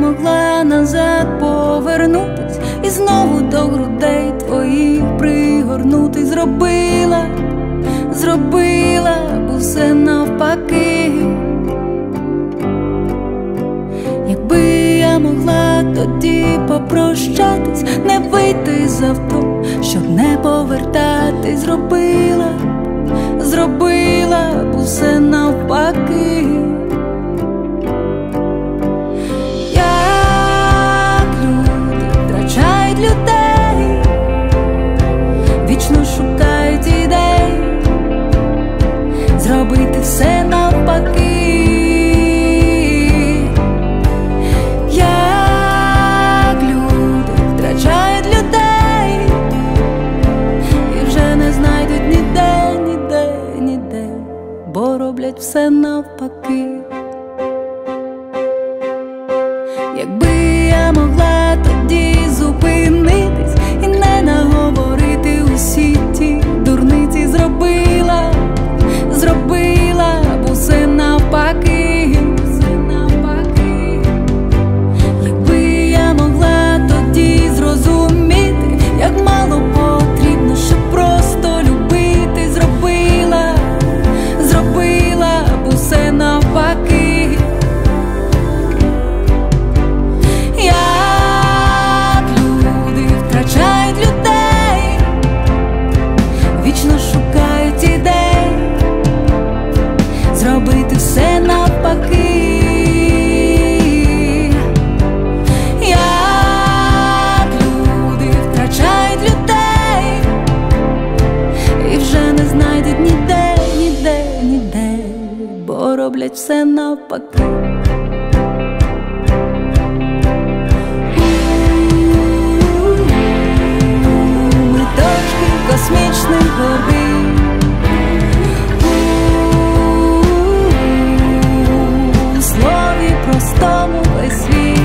могла назад повернутись і знову до грудей твоїх пригорнутись, зробила б усе навпаки. Якби я могла тоді попрощатись, не вийти з авто, щоб не повертатись, зробила б усе навпаки. Як люди втрачають людей, вічно шукають ідей, зробити все навпаки. Як люди втрачають людей і вже не знайдуть ніде, бо роблять все навпаки. Якби я могла тоді зупинитись і не наговорити усі ті дурниці, зробила б усе навпаки. Якби я могла тоді зрозуміти, як мало потрібно, щоб просто любити, зробила б усе навпаки. Як люди втрачають людей, вічно шукають ідей, зробити все навпаки. Як люди втрачають людей і вже не знайдуть ніде, бо роблять все навпаки. Ми точки космічних орбіт, у слові простому весь світ.